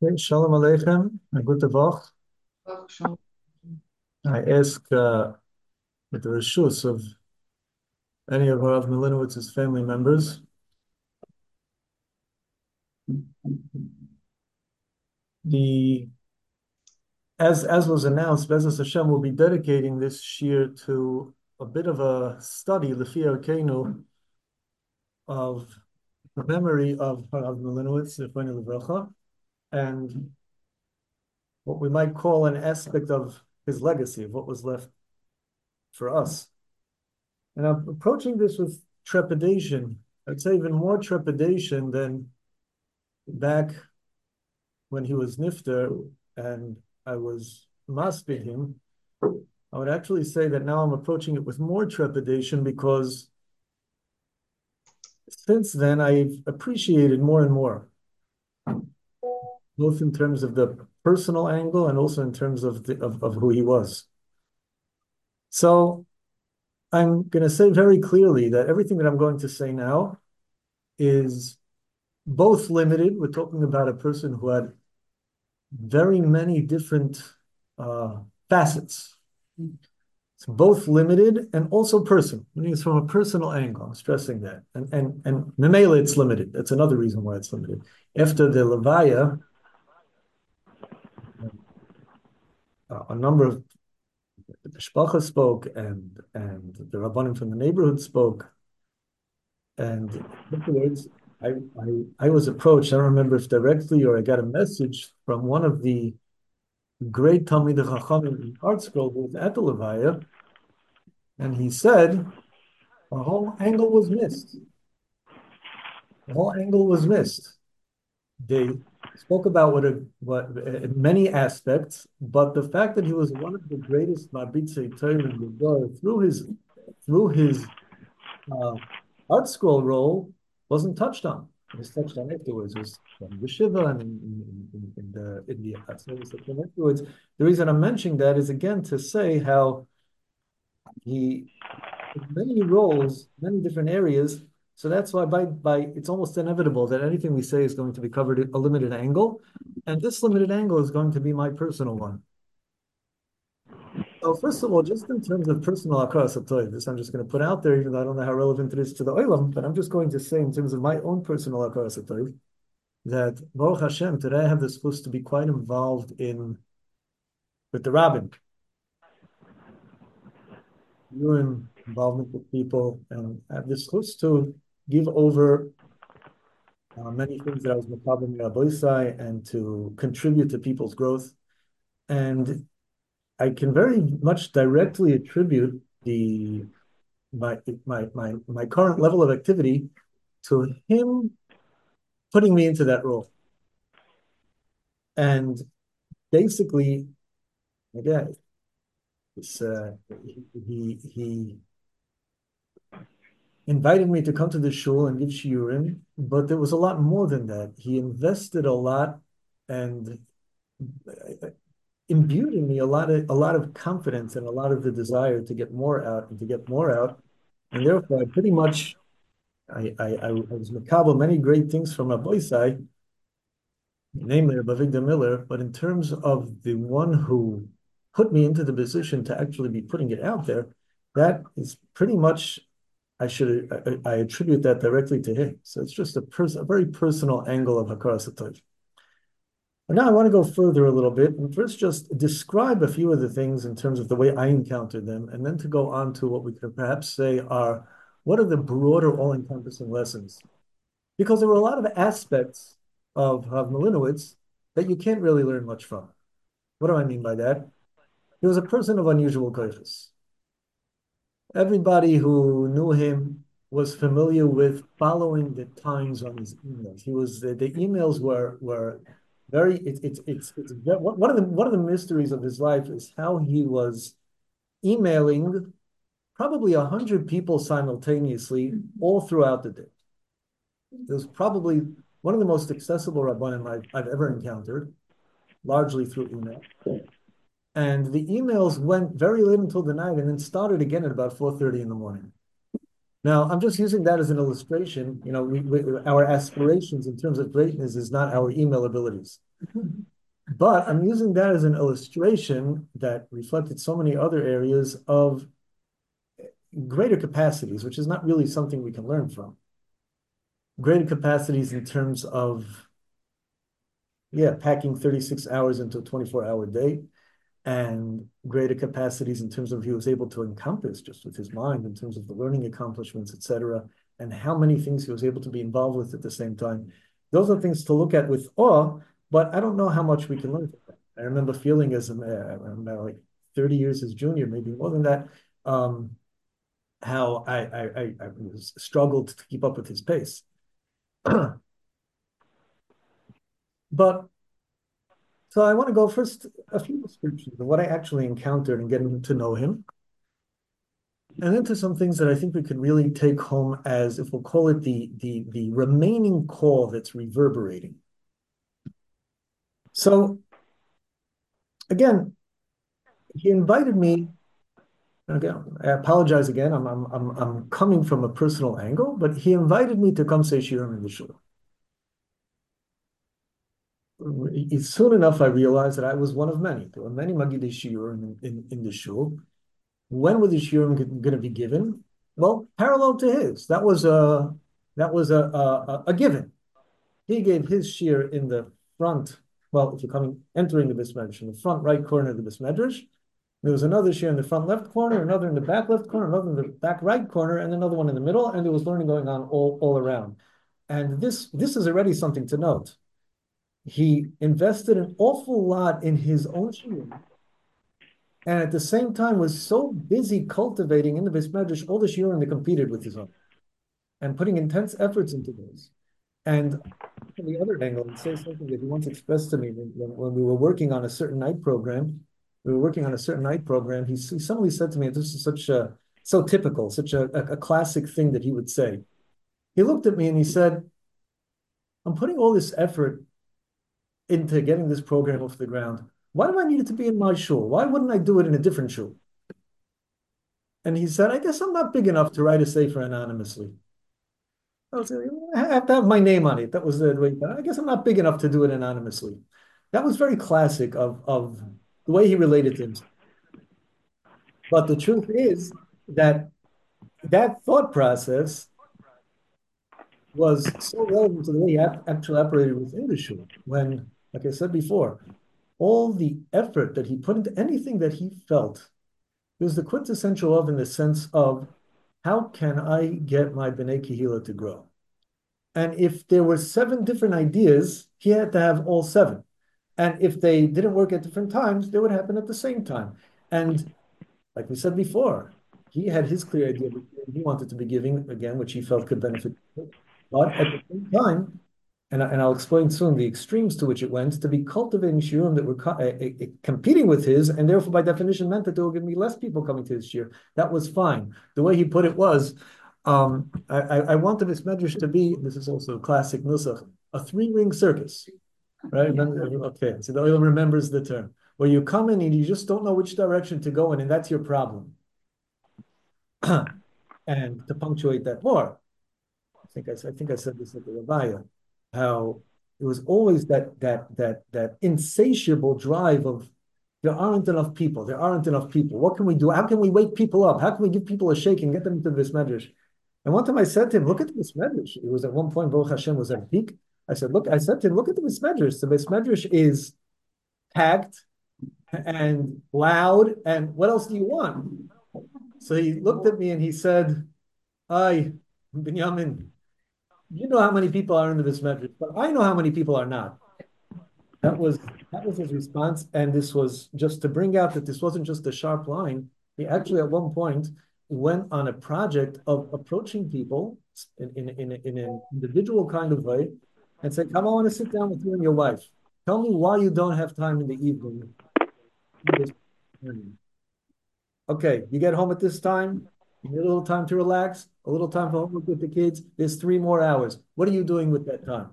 Okay, Shalom Aleichem, and good Woche. Sure. I ask with the reshus of any of Rav Milinowitz's family members, the as was announced, Bezos Hashem will be dedicating this year to a bit of a study, Lefi Arkeinu, of the memory of Rav Milinowitz, Zechrono Livracha, and what we might call an aspect of his legacy, of what was left for us. And I'm approaching this with trepidation. I'd say even more trepidation than back when he was nifter and I was masping him. I would actually say that now I'm approaching it with more trepidation because since then I've appreciated more and more, both in terms of the personal angle and also in terms of of who he was. So I'm going to say very clearly that everything that I'm going to say now is both limited. We're talking about a person who had very many different facets. It's both limited and also personal. Meaning it's from a personal angle. I'm stressing that. And Memela, it's limited. That's another reason why it's limited. After the Levaya, a number of the Mishpacha spoke and the Rabbanim from the neighborhood spoke. And afterwards, I was approached. I don't remember if directly or I got a message from one of the great Talmid Chachamim in Art Scroll who was at the Levaya, and he said the whole angle was missed. The whole angle was missed. They spoke about many aspects, but the fact that he was one of the greatest Marbitzei Torah in the world through his uh, Art Scroll role wasn't touched on. It was touched on afterwards. It was from the Shiva and in the Atzmos section afterwards. The reason I'm mentioning that is again to say how he many roles, many different areas. So that's why by it's almost inevitable that anything we say is going to be covered at a limited angle, and this limited angle is going to be my personal one. So first of all, just in terms of personal akaras hatov, this I'm just going to put out there, even though I don't know how relevant it is to the olam, but I'm just going to say in terms of my own personal akaras hatov that Baruch Hashem, today I have the supposed to be quite involved in with the rabbin, your involvement with people, and I have this supposed to give over many things that I was macabre in Rabbi and to contribute to people's growth. And I can very much directly attribute the my current level of activity to him putting me into that role. And basically, again, it's, he invited me to come to the shul and give shiurim, but there was a lot more than that. He invested a lot and imbued in me a lot of confidence and a lot of the desire to get more out and to get more out. And therefore, I pretty much I was makabel many great things from Rabbi Isai, namely Rabbi Victor Miller. But in terms of the one who put me into the position to actually be putting it out there, that is pretty much I attribute that directly to him. So it's just a very personal angle of Hakaras HaTov. But now I want to go further a little bit and first just describe a few of the things in terms of the way I encountered them, and then to go on to what we could perhaps say are what are the broader, all-encompassing lessons? Because there were a lot of aspects of Malinowitz that you can't really learn much from. What do I mean by that? He was a person of unusual koiches. Everybody who knew him was familiar with following the times on his emails. He was the emails were very it's one of the mysteries of his life is how he was emailing probably 100 people simultaneously all throughout the day. It was probably one of the most accessible rabbanim I've ever encountered, largely through email. And the emails went very late until the night and then started again at about 4:30 in the morning. Now, I'm just using that as an illustration. You know, our aspirations in terms of greatness is not our email abilities. But I'm using that as an illustration that reflected so many other areas of greater capacities, which is not really something we can learn from. Greater capacities in terms of, yeah, packing 36 hours into a 24-hour day, and greater capacities in terms of he was able to encompass just with his mind in terms of the learning accomplishments, etc., and how many things he was able to be involved with at the same time. Those are things to look at with awe, but I don't know how much we can learn from that. I remember feeling as like 30 years his junior, maybe more than that, how I struggled to keep up with his pace. But so I want to go first a few descriptions of what I actually encountered and getting to know him, and into some things that I think we could really take home as, if we'll call it the remaining call that's reverberating. So again, he invited me. Again, I apologize again. I'm coming from a personal angle, but he invited me to come say shiurim in the shul. Soon enough, I realized that I was one of many. There were many Magidei shiurim in the shul. When were the shiurim going to be given? Well, parallel to his. That was a given. He gave his shir in the front. Well, if you're entering the Beis Medrash, in the front right corner of the Beis Medrash, there was another shir in the front left corner, another in the back left corner, another in the back right corner, and another one in the middle, and there was learning going on all around. And this is already something to note. He invested an awful lot in his own shir, and at the same time was so busy cultivating in the Beis Medrash all the shiurim that competed with his own, and putting intense efforts into those. And from the other angle, and say something that he once expressed to me when we were working on a certain night program. We were working on a certain night program. He suddenly said to me, "This is so typical, such a classic thing that he would say." He looked at me and he said, "I'm putting all this effort into getting this program off the ground. Why do I need it to be in my shul? Why wouldn't I do it in a different shul?" And he said, "I guess I'm not big enough to write a sefer anonymously. I have to have my name on it." That was the way. I guess I'm not big enough to do it anonymously. That was very classic of the way he related things. But the truth is that that thought process was so relevant to the way he actually operated within the shul. When, like I said before, all the effort that he put into anything that he felt, it was the quintessential of in the sense of how can I get my B'nai Kehila to grow? And if there were seven different ideas, he had to have all seven. And if they didn't work at different times, they would happen at the same time. And like we said before, he had his clear idea of he wanted to be giving, again, which he felt could benefit. But at the same time, and I'll explain soon the extremes to which it went, to be cultivating shiurim that were competing with his, and therefore by definition meant that there were going to be less people coming to his shiur. That was fine. The way he put it was, I want the Medrash to be, this is also a classic nusach, a three-ring circus, right? Okay, so the oil remembers the term, where you come in and you just don't know which direction to go in, and that's your problem. And to punctuate that more, I think I said this at the Ravaya, how it was always that insatiable drive of there aren't enough people. There aren't enough people. What can we do? How can we wake people up? How can we give people a shake and get them into this medrash? And one time I said to him, look at this medrash. It was at one point, Baruch Hashem was at a peak. I said to him, look at the medrash. The medrash is packed and loud. And what else do you want? So he looked at me and he said, "Ay, Binyamin, you know how many people are in the medrash, but I know how many people are not." That was his response, and this was just to bring out that this wasn't just a sharp line. He actually, at one point, went on a project of approaching people in an individual kind of way and said, "Come, I want to sit down with you and your wife. Tell me why you don't have time in the evening." Okay, you get home at this time, you need a little time to relax, a little time for homework with the kids. There's 3 more hours. What are you doing with that time?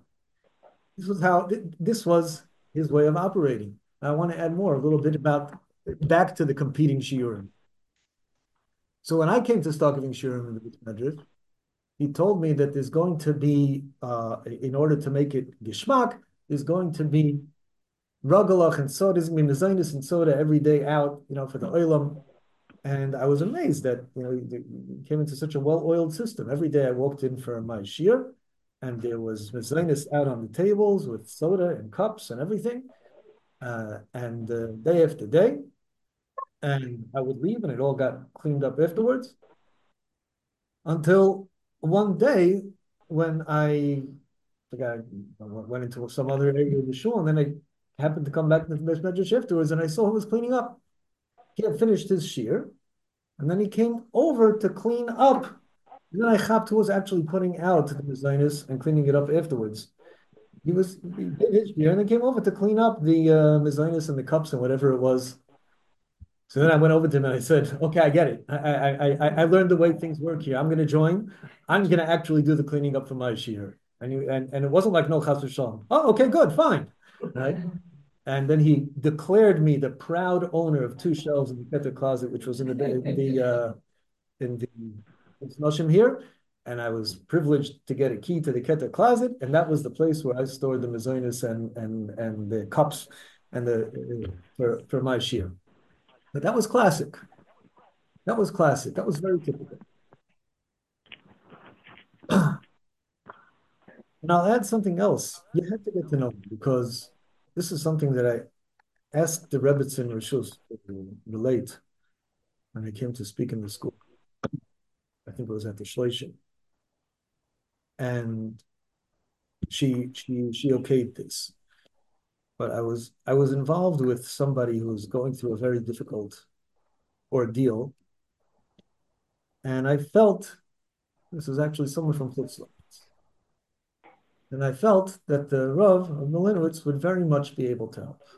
This was his way of operating. I want to add more, a little bit about back to the competing shiurim. So when I came to start giving shiurim in the Beit Medrash, he told me that there's going to be, in order to make it gishmak, there's going to be Ragalach and sodas, mezainis and soda every day out, for the oilam. And I was amazed that, it came into such a well-oiled system. Every day I walked in for my shir, and there was mezainis out on the tables with soda and cups and everything, and day after day. And I would leave, and it all got cleaned up afterwards. Until one day when I went into some other area of the shul, and then I happened to come back to the Beis Medrash afterwards, and I saw he was cleaning up. He had finished his shir, and then he came over to clean up. And then I chapped who was actually putting out the mezainis and cleaning it up afterwards. He did his shir, and then came over to clean up the mezainis and the cups and whatever it was. So then I went over to him and I said, "Okay, I get it. I learned the way things work here. I'm going to join. I'm going to actually do the cleaning up for my shir." And it wasn't like no chas v'shalom. Oh, okay, good, fine, right? And then he declared me the proud owner of two shelves in the Keter closet, which was in the Noshim here. And I was privileged to get a key to the Keter closet, and that was the place where I stored the mezainis and the cups and the for my shir. But that was classic. That was classic. That was very typical. And I'll add something else. You have to get to know me because this is something that I asked the Rebbetzin Rishus to relate when I came to speak in the school. I think it was at the Shloshim. And she okayed this. But I was involved with somebody who's going through a very difficult ordeal. And I felt this was actually someone from Chutzlar. And I felt that the Rav of Milinowitz would very much be able to help.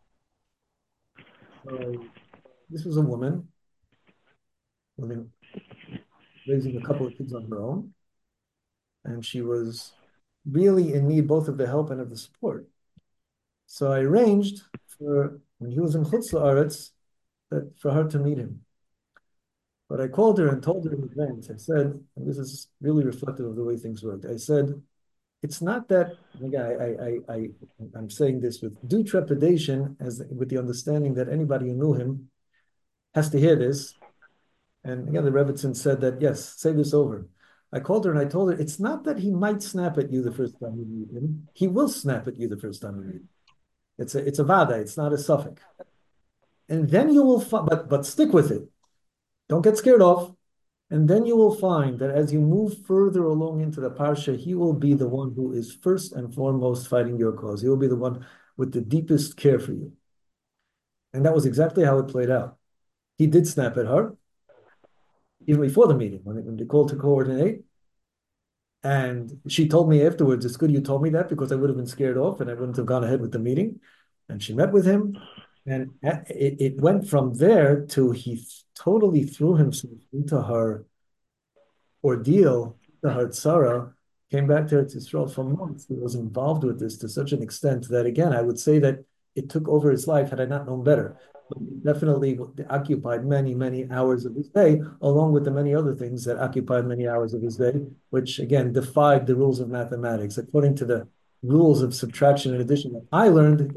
So this was a woman living, raising a couple of kids on her own, and she was really in need both of the help and of the support. So I arranged for when he was in Chutz La'aretz that for her to meet him. But I called her and told her in advance. I said, and this is really reflective of the way things worked. I said, it's not that again, I'm saying this with due trepidation, as with the understanding that anybody who knew him has to hear this. And again, the Rebbitzin said that, yes, say this over. I called her and I told her, it's not that he might snap at you the first time you meet him. He will snap at you the first time you meet him. It's a vada, it's not a suffix. And then you will, but stick with it. Don't get scared off. And then you will find that as you move further along into the parsha, he will be the one who is first and foremost fighting your cause. He will be the one with the deepest care for you. And that was exactly how it played out. He did snap at her, even before the meeting, when they called to coordinate. And she told me afterwards, it's good you told me that because I would have been scared off and I wouldn't have gone ahead with the meeting. And she met with him. And it went from there to he totally threw himself into her ordeal, the Sarah, came back to Eretz Yisrael for months. He was involved with this to such an extent that, again, I would say that it took over his life had I not known better. But it definitely occupied many, many hours of his day, along with the many other things that occupied many hours of his day, which, again, defied the rules of mathematics. According to the rules of subtraction and addition that I learned.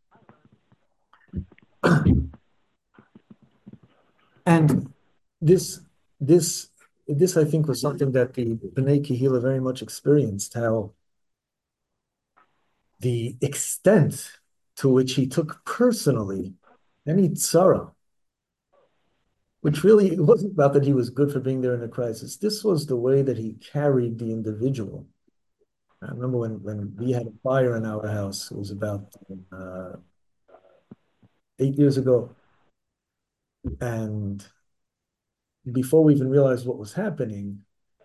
And this, this this I think was something that the Bnei Kehila very much experienced, how the extent to which he took personally any tzara, which really it wasn't about that he was good for being there in a crisis. This was the way that he carried the individual. I remember when we had a fire in our house, it was about 8 years ago. And before we even realized what was happening,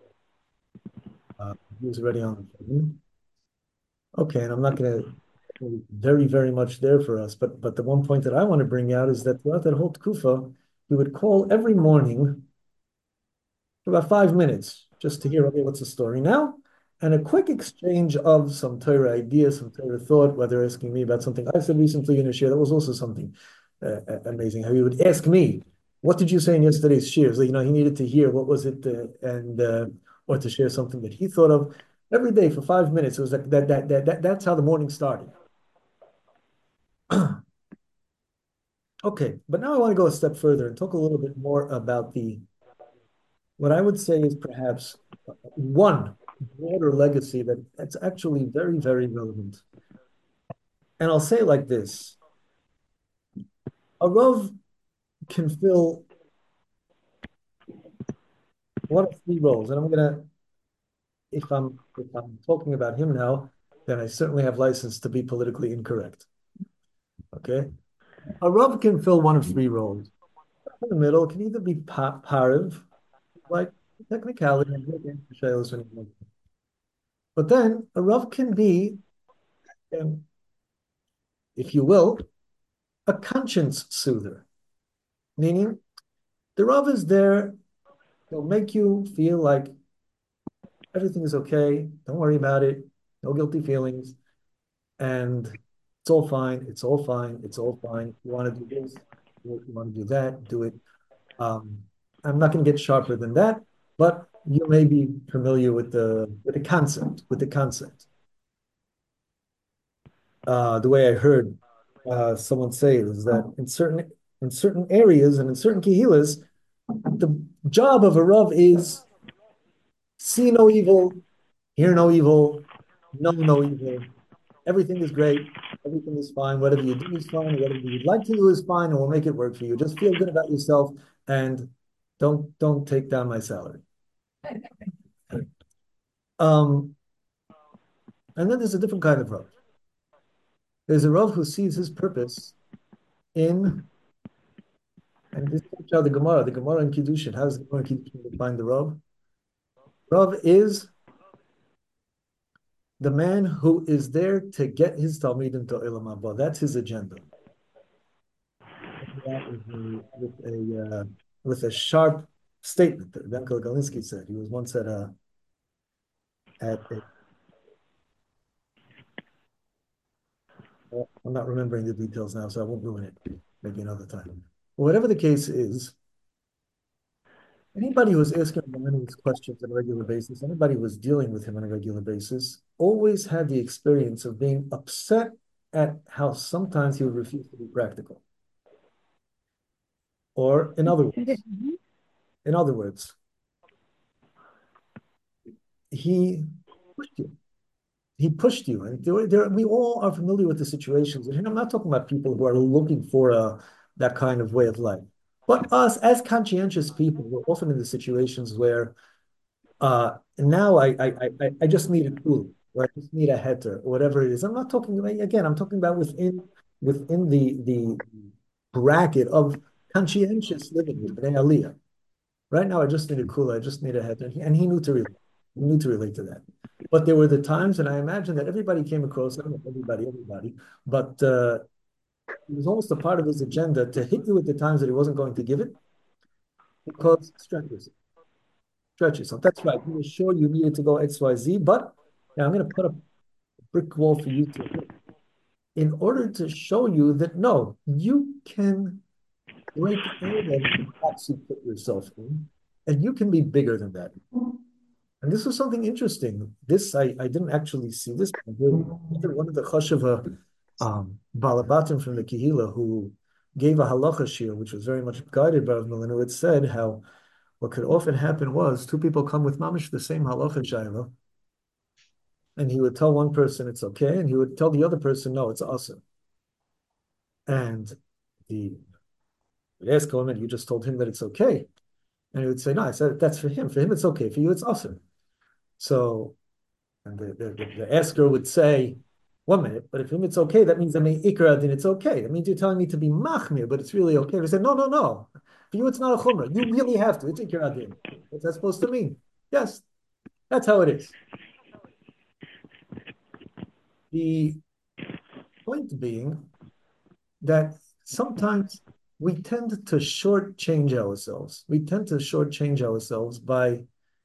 he was already on the phone. Okay, and I'm not going to very, very much there for us, but the one point that I want to bring out is that throughout that whole tkufa, we would call every morning for about 5 minutes just to hear, okay, what's the story now? And a quick exchange of some Torah idea, some Torah thought, whether asking me about something I said recently in a share. That was also something amazing. How he would ask me, what did you say in yesterday's share? So, he needed to hear what was it or to share something that he thought of. Every day for 5 minutes, it was like that's how the morning started. Okay, but now I want to go a step further and talk a little bit more about what I would say is perhaps one broader legacy that's actually very, very relevant. And I'll say it like this. A Rav can fill one of three roles. And I'm gonna, if I'm talking about him now, then I certainly have license to be politically incorrect. Okay? A Rav can fill one of three roles. In the middle, it can either be pariv, like technicality, but then a Rav can be, um, if you will, a conscience soother, meaning the Rav is there, he'll make you feel like everything is okay, don't worry about it, no guilty feelings, and it's all fine, it's all fine, it's all fine. You want to do this, you want to do that, do it. Um, I'm not going to get sharper than that, but you may be familiar with the concept, The way I heard someone say is that in certain areas and in certain kehilas, the job of a rav is see no evil, hear no evil, know no evil. Everything is great. Everything is fine. Whatever you do is fine. Whatever you would like to do is fine, and we'll make it work for you. Just feel good about yourself and don't take down my salary. Um, and then there's a different kind of rav. There's a rav who sees his purpose in, and this is how the Gemara in Kiddushin. How does the Gemara in Kiddushin define the rav? Rav is the man who is there to get his talmidim to Olam Haba. That's his agenda. That with a sharp statement that Ben Galinsky said. He was once at I'm not remembering the details now, so I won't ruin it. Maybe another time. Whatever the case is, anybody who was asking him any of these questions on a regular basis, anybody who was dealing with him on a regular basis, always had the experience of being upset at how sometimes he would refuse to be practical. Or in other words, he pushed you. He pushed you, and we all are familiar with the situations. And I'm not talking about people who are looking for that kind of way of life, but us as conscientious people, we're often in the situations where now I just need a tool, or I just need a heter, or whatever it is. I'm not talking about, again. I'm talking about within the bracket of conscientious living with Bnei Aliyah. Right now, I just need a kula, I just need a head. And he knew to relate. He knew to relate to that. But there were the times, and I imagine that everybody came across, not everybody, but it was almost a part of his agenda to hit you at the times that he wasn't going to give it because stretch yourself. That's right. He was sure you needed to go XYZ, but now I'm going to put a brick wall for you to hit in order to show you that no, you can break any of the box you put yourself in, and you can be bigger than that. And this was something interesting. This I didn't actually see this. One of the Chashava Balabatim from the Kehila who gave a halacha shir, which was very much guided by Rav Milano. It said how what could often happen was two people come with mamish the same halacha shayla, and he would tell one person it's okay, and he would tell the other person no, it's awesome. And the would ask him, and you just told him that it's okay, and he would say no, I said that's for him. For him it's okay. For you it's awesome. So, and the asker would say, 1 minute, but if him it's okay, that means I mean ikra, then it's okay. That means you're telling me to be machmir, but it's really okay. They say, no, no, no. For you, it's not a chumrah. You really have to. It's ikra din. What's that supposed to mean? Yes, that's how it is. The point being that sometimes we tend to shortchange ourselves. We tend to shortchange ourselves by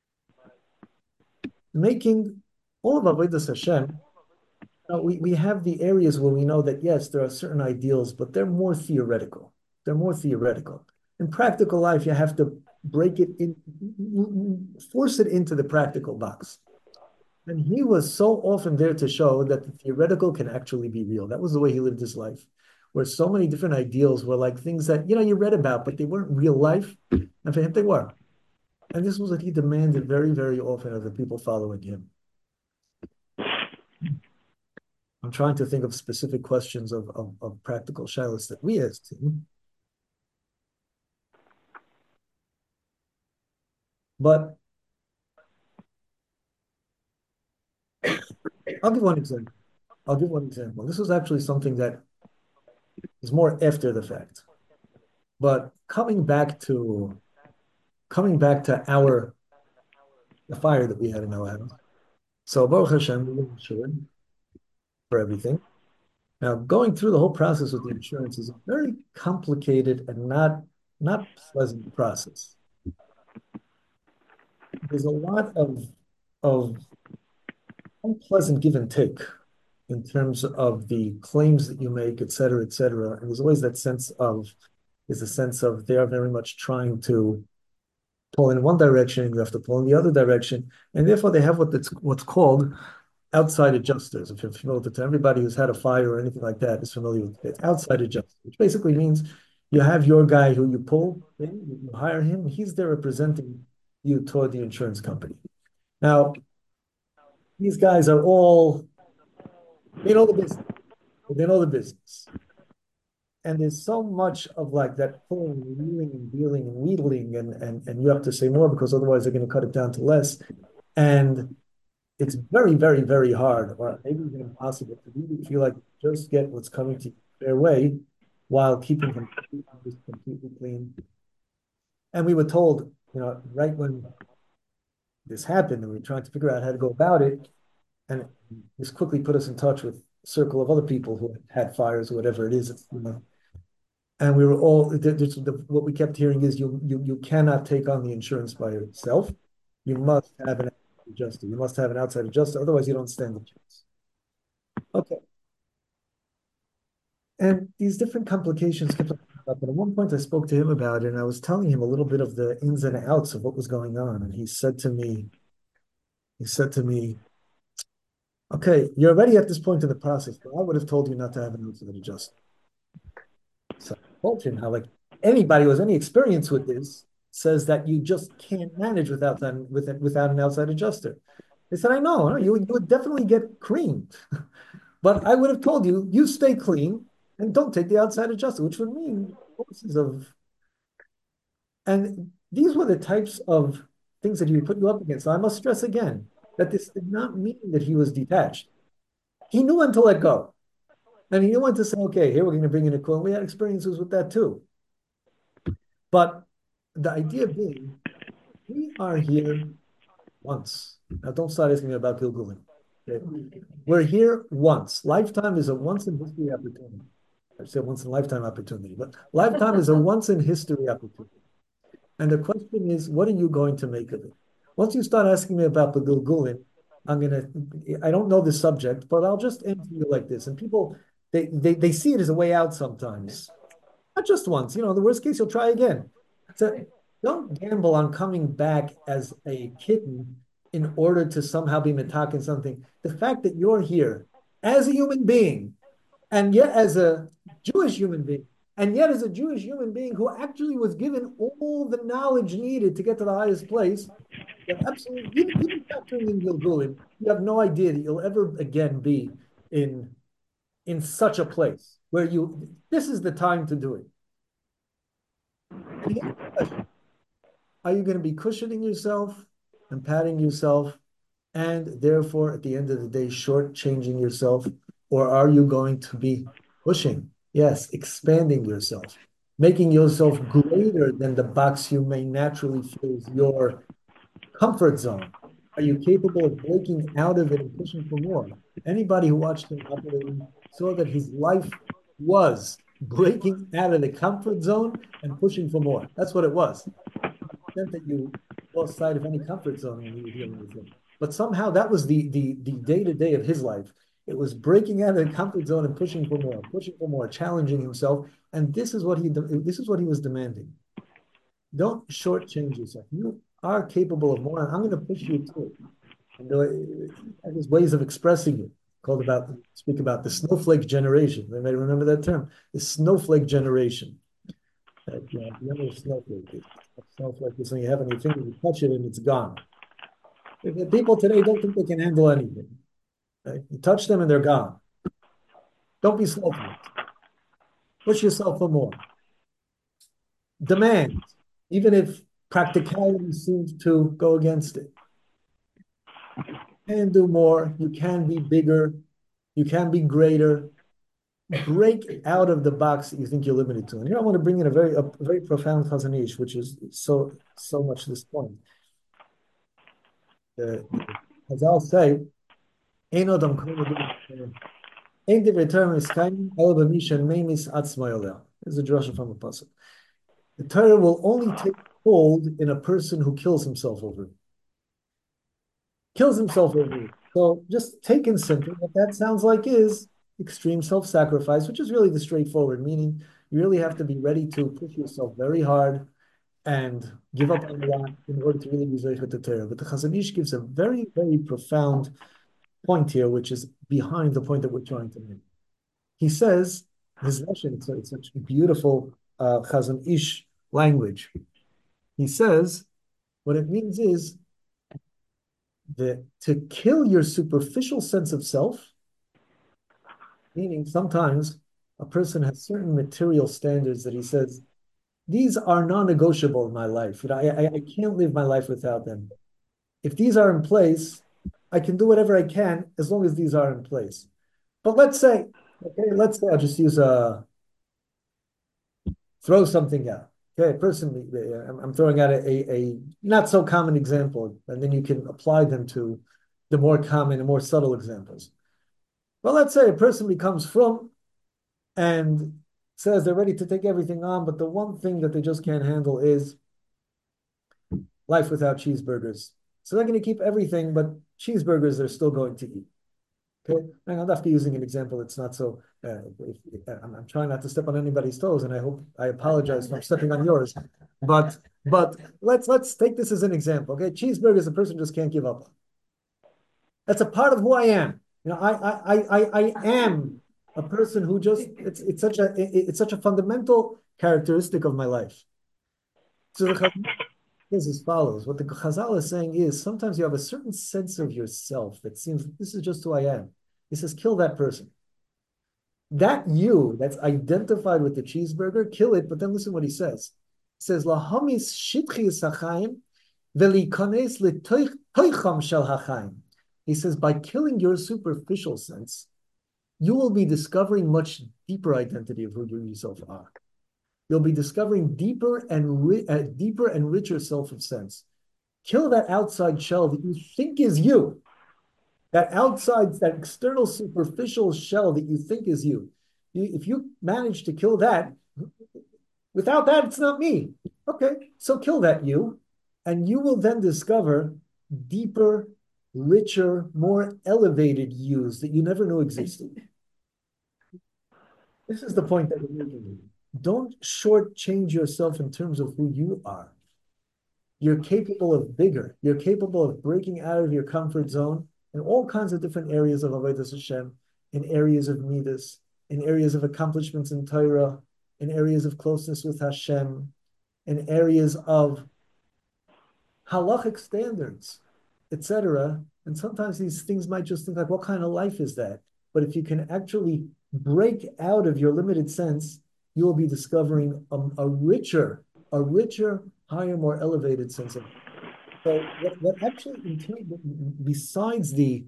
making all of Avodas Hashem. We have the areas where we know that, yes, there are certain ideals, but they're more theoretical. They're more theoretical. In practical life, you have to break it in, force it into the practical box. And he was so often there to show that the theoretical can actually be real. That was the way he lived his life. where so many different ideals were like things that, you read about, but they weren't real life. And for him, they were. And this was what he demanded very, very often of the people following him. I'm trying to think of specific questions of practical shilas that we asked him. But I'll give one example. I'll give one example. This was actually something that is more after the fact. But coming back to the fire that we had in our house. So Baruch Hashem, we were insured for everything. Now, going through the whole process with the insurance is a very complicated and not pleasant process. There's a lot of unpleasant give and take in terms of the claims that you make, et cetera, et cetera. And there's always that there's a sense of they are very much trying to pull in one direction and you have to pull in the other direction. And therefore they have what's called outside adjusters. If you're familiar with it, everybody who's had a fire or anything like that is familiar with it. Outside adjuster, which basically means you have your guy who you pull in, you hire him, he's there representing you toward the insurance company. Now, these guys are all, they know the business. They know the business. And there's so much of like that pulling and wheeling and dealing and wheedling, and you have to say more because otherwise they're going to cut it down to less. And it's very, very, very hard, or maybe even impossible to really feel like just get what's coming to you their way while keeping completely clean. And we were told, right when this happened, and we were trying to figure out how to go about it, and this quickly put us in touch with a circle of other people who had fires or whatever it is, and we were all what we kept hearing is you cannot take on the insurance by yourself. You must have an adjuster. You must have an outside adjuster, otherwise you don't stand the chance. Okay. And these different complications kept up. And at one point I spoke to him about it, and I was telling him a little bit of the ins and outs of what was going on. And he said to me, okay, you're already at this point in the process, but I would have told you not to have an outside adjuster. So I told him how like anybody who has any experience with this says that you just can't manage without an outside adjuster. They said, I know, you would definitely get creamed. But I would have told you, you stay clean and don't take the outside adjuster, which would mean forces of. And these were the types of things that he would put you up against. So I must stress again that this did not mean that he was detached. He knew when to let go. And he knew when to say, okay, here we're going to bring in a quote. We had experiences with that too. But the idea being, we are here once. Now, don't start asking me about Gilgulim. Okay? We're here once. Lifetime is a once in history opportunity. I said once in a lifetime opportunity, but lifetime is a once in history opportunity. And the question is, what are you going to make of it? Once you start asking me about the Gilgulim, I don't know the subject, but I'll just answer you like this. And people, they see it as a way out sometimes. Not just once, the worst case, you'll try again. So don't gamble on coming back as a kitten in order to somehow be metaking something. The fact that you're here as a human being, and yet as a Jewish human being, and yet as a Jewish human being who actually was given all the knowledge needed to get to the highest place, that absolutely, even factoring in Gilgulim, you have no idea that you'll ever again be in such a place where this is the time to do it. Are you going to be cushioning yourself and patting yourself and therefore at the end of the day shortchanging yourself? Or are you going to be pushing? Yes, expanding yourself, making yourself greater than the box you may naturally feel is your comfort zone. Are you capable of breaking out of it and pushing for more? Anybody who watched him operating saw that his life was breaking out of the comfort zone and pushing for more. That's what it was. Extent that you lost sight of any comfort zone when you were dealing with him. But somehow that was the day-to-day of his life. It was breaking out of the comfort zone and pushing for more, challenging himself. And this is what he was demanding. Don't shortchange yourself. You are capable of more. I'm going to push you too. And there's ways of expressing it. speak about the snowflake generation. They may remember that term, the snowflake generation. Remember snowflake is. A snowflake is when you have on your finger, you touch it and it's gone. The people today don't think they can handle anything. Right? You touch them and they're gone. Don't be snowflakes. Push yourself for more. Demand, even if practicality seems to go against it. You can do more. You can be bigger. You can be greater. Break out of the box that you think you're limited to. And here I want to bring in a very profound Chazon Ish, which is so much this point. As I'll say, Ein Adam Ein Divrei Torah Miskayim El B'Mishan Meimis Atzmo Yoleh. This is a drasha from a pasuk. The Torah will only take hold in a person who kills himself over it. Kills himself over it. So just taken simply, what that sounds like is extreme self-sacrifice, which is really the straightforward meaning. You really have to be ready to push yourself very hard and give up on a lot in order to really be Zeichet to Torah. But the Chazon Ish gives a very, very profound point here, which is behind the point that we're trying to make. He says, his Lashon, it's such beautiful Chazon Ish language. He says, what it means is that to kill your superficial sense of self, meaning sometimes a person has certain material standards that he says, these are non-negotiable in my life. I can't live my life without them. If these are in place, I can do whatever I can as long as these are in place. But let's say I'll just use throw something out. Okay, personally, I'm throwing out a not so common example, and then you can apply them to the more common and more subtle examples. Well, let's say a person becomes from and says they're ready to take everything on, but the one thing that they just can't handle is life without cheeseburgers. So they're going to keep everything, but cheeseburgers they're still going to eat. Okay, and I'm after using an example that's not so. I'm trying not to step on anybody's toes, and I apologize for stepping on yours. But let's take this as an example. Okay, cheeseburgers a person just can't give up on. That's a part of who I am. I am a person who just it's such a fundamental characteristic of my life. So the Chazal is as follows. What the Chazal is saying is sometimes you have a certain sense of yourself that seems this is just who I am. He says, kill that person. That you that's identified with the cheeseburger, kill it, but then listen what he says. He says, Lahamis shitchi sachaim velikones letoicham shel hachaim. He says, by killing your superficial sense, you will be discovering much deeper identity of who you yourself are. You'll be discovering deeper and richer self of sense. Kill that outside shell that you think is you. That outside, that external superficial shell that you think is you. If you manage to kill that, without that, it's not me. Okay, so kill that you, and you will then discover deeper, richer, more elevated yous that you never knew existed. This is the point that we're making. Don't shortchange yourself in terms of who you are. You're capable of bigger. You're capable of breaking out of your comfort zone in all kinds of different areas of Avodas Hashem, in areas of midas, in areas of accomplishments in Torah, in areas of closeness with Hashem, in areas of halachic standards, etc. And sometimes these things might just think like, what kind of life is that? But if you can actually break out of your limited sense, you will be discovering a richer, higher, more elevated sense of. So what actually, besides the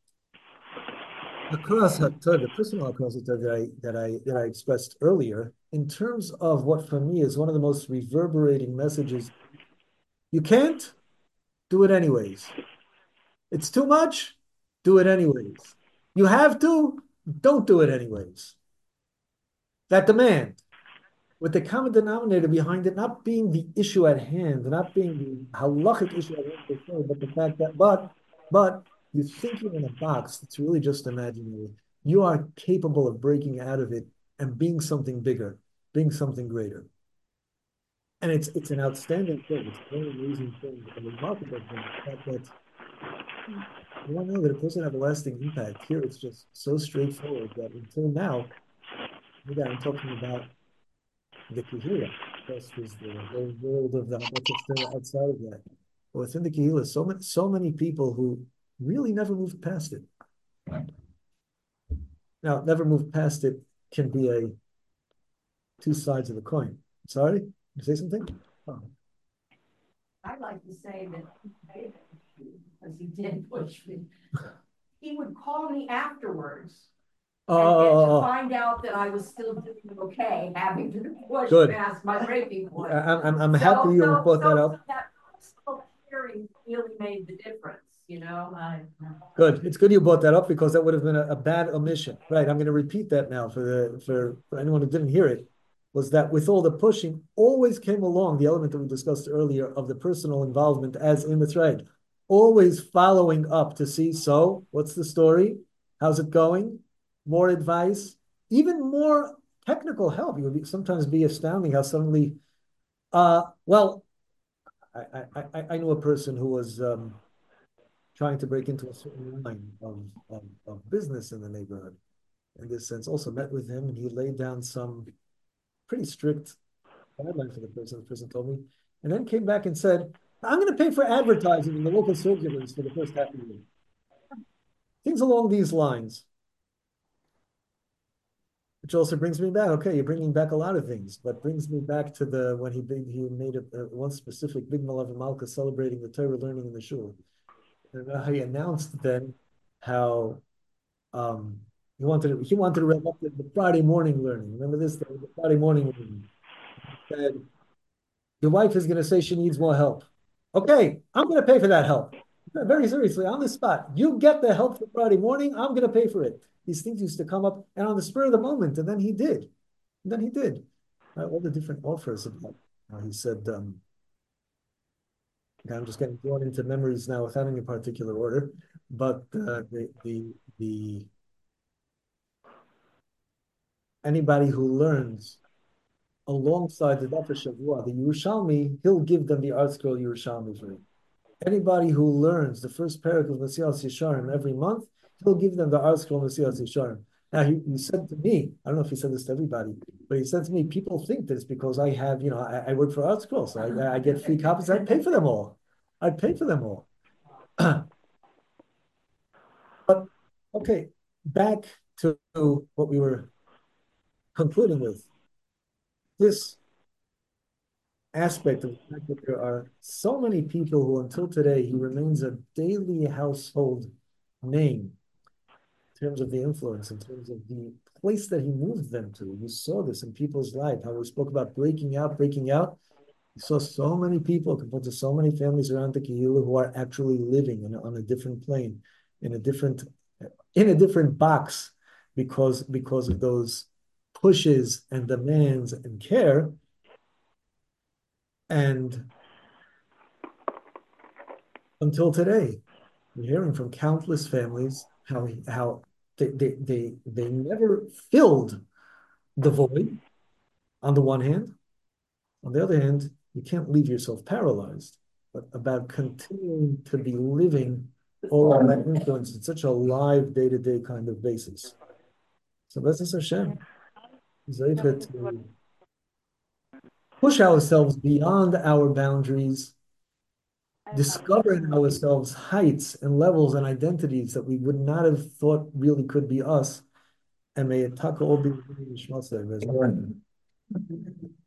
personal Hakaras that I expressed earlier, in terms of what for me is one of the most reverberating messages, you can't do it anyways. It's too much, do it anyways. You have to, don't do it anyways. That demand, with the common denominator behind it not being the issue at hand, not being the halachic issue at hand, but the fact that, but you think you're in a box that's really just imaginary. You are capable of breaking out of it and being something bigger, being something greater. And it's an outstanding thing. It's a very amazing thing, a remarkable thing. The fact that You don't know that it doesn't have a lasting impact. Here, it's just so straightforward that until now, again, I'm talking about the Kehillah. This was the whole world of the Hamatzah still outside of that. But within the Kehillah, so many people who really never moved past it. Now, never moved past it can be a two sides of the coin. Sorry, you say something? Oh. I'd like to say that he paid because he did push me. He would call me afterwards and to find out that I was still doing okay, having to push good. past my breaking point. I'm happy you brought that up. That personal caring really made the difference, you know. Good. It's good you brought that up because that would have been a bad omission. Right. I'm going to repeat that now for anyone who didn't hear it. Was that with all the pushing, always came along the element that we discussed earlier of the personal involvement as in Mitzrayim, always following up to see, so what's the story? How's it going? More advice, even more technical help. You would sometimes be astounding how suddenly, well, I knew a person who was trying to break into a certain line of business in the neighborhood. In this sense, also met with him and he laid down some pretty strict guideline for the person. The person told me, and then came back and said, I'm going to pay for advertising in the local circulars for the first half of the year. Things along these lines. Which also brings me back. Okay, you're bringing back a lot of things, but brings me back to the when he made one specific big Malav Malka celebrating the Torah learning in the shul. And he announced then how he wanted to rev up the Friday morning learning. Remember this, the Friday morning learning. He said, your wife is going to say she needs more help. Okay, I'm going to pay for that help. Very seriously, on the spot. You get the help for Friday morning, I'm going to pay for it. These things used to come up and on the spur of the moment, and then he did. And then he did. All the different offers about. He said, I'm just getting drawn into memories now without any particular order, but the anybody who learns alongside the Daf Shavua, the Yerushalmi, he'll give them the ArtScroll Yerushalmi for it. Anybody who learns the first parak of Mesilas Yesharim every month, he'll give them the ArtScroll Mesilas Yesharim. Now, he said to me, I don't know if he said this to everybody, but he said to me, people think that it's because I have, I work for ArtScroll, so I get free copies. I pay for them all. I pay for them all. But, okay, back to what we were concluding with. This aspect of the fact that there are so many people who until today he remains a daily household name in terms of the influence, in terms of the place that he moved them to. You saw this in people's life, how we spoke about breaking out. You saw so many people compared to so many families around the Kehillah who are actually living on a different plane, in a different box because of those pushes and demands and care. And until today, we're hearing from countless families how they never filled the void on the one hand. On the other hand, you can't leave yourself paralyzed, but about continuing to be living all of that influence in such a live day-to-day kind of basis. So B'ezras Hashem, to push ourselves beyond our boundaries, discover in ourselves heights and levels and identities that we would not have thought really could be us. And may it all be